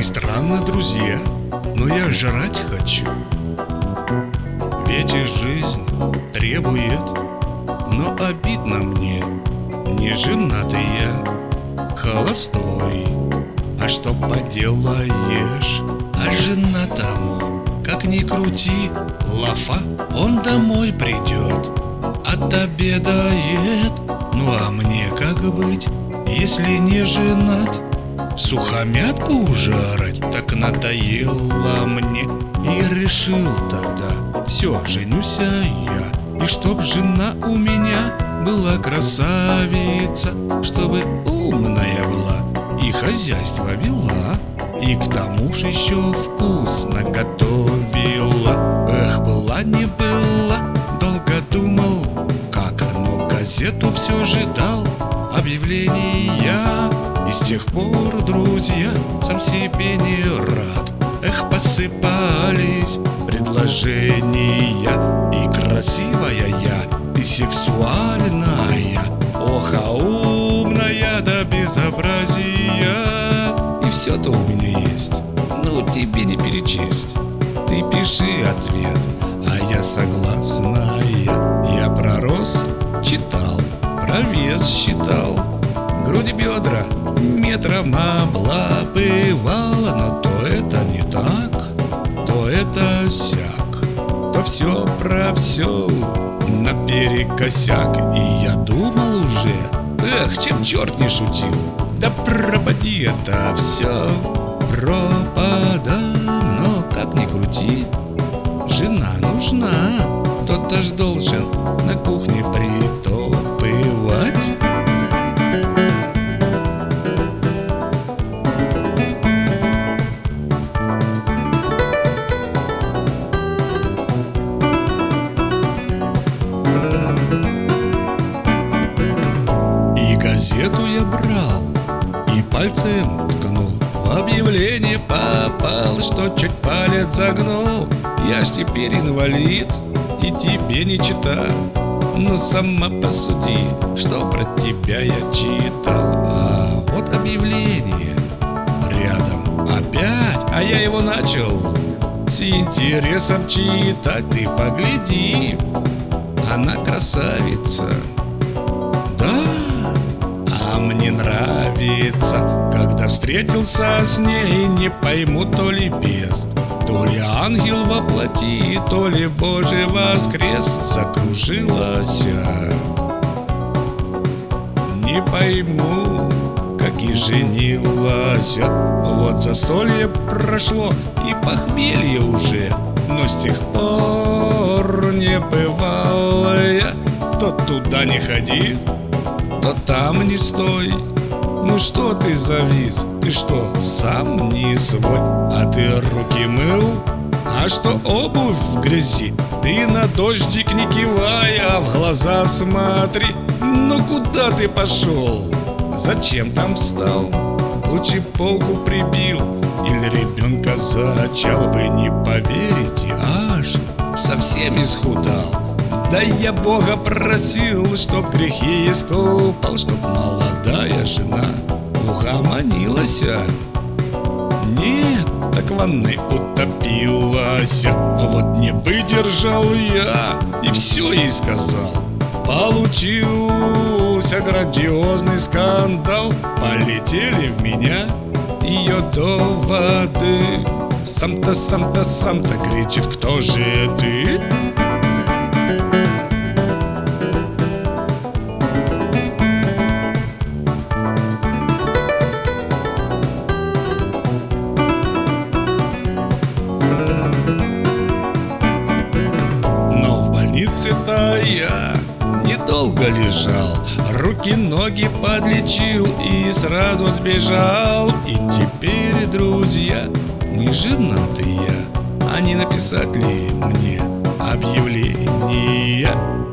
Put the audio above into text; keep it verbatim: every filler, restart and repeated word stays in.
и странно, друзья, но я жрать хочу. Ведь и жизнь требует, но обидно мне, не женатый я, холостой. А что поделаешь, а женатому, как ни крути, лафа, он домой придет, отобедает. Ну а мне как быть, если не женат? Сухомятку жарить так надоело мне. И решил тогда, все, женюсь я. И чтоб жена у меня была красавица, чтобы умная была и хозяйство вела, и к тому же еще вкусно готовила. Эх, была не была, долго думал, как, но в газету все же дал объявления. И с тех пор, друзья, сам себе не рад. Эх, посыпались предложения. И красивая я, и сексуальная, ох, а умная до безобразия. И все-то у меня есть, ну тебе не перечесть. Ты пиши ответ, а я согласная. Я про рост читал, про вес считал, груди, бедра метров наблапывала. Но то это не так, то это сяк, то все про все наперекосяк. И я думал уже, эх, чем черт не шутил, да пропади это все пропадом. Но как ни крути, жена нужна, кто-то ж должен на кухне притопывать. Газету я брал и пальцем ткнул, в объявление попал, что чуть палец загнул. Я ж теперь инвалид и тебе не чита, но сама посуди, что про тебя я читал. А вот объявление рядом опять, а я его начал с интересом читать. Ты погляди, она красавица, да. А мне нравится, когда встретился с ней, не пойму, то ли бес, то ли ангел во плоти, то ли Божий воскрес. Закружилась, не пойму, как и женилась. Вот застолье прошло и похмелье уже, но с тех пор не бывало я. То туда не ходи, то там не стой. Ну что ты завис? Ты что, сам не свой? А ты руки мыл? А что обувь в грязи? Ты на дождик не кивай, а в глаза смотри. Ну куда ты пошел? Зачем там встал? Лучше полку прибил или ребенка зачал. Вы не поверите, аж совсем исхудал. Да я Бога просил, чтоб грехи искупал, чтоб молодая жена угомонилась. Нет, так в ванной утопилась. А вот не выдержал я и все ей сказал. Получился грандиозный скандал. Полетели в меня ее доводы. Сам-то, сам-то, сам-то кричит, кто же ты? больнице-то я недолго лежал, руки-ноги подлечил и сразу сбежал. И теперь, друзья, мы женатые, а не написать ли мне объявление?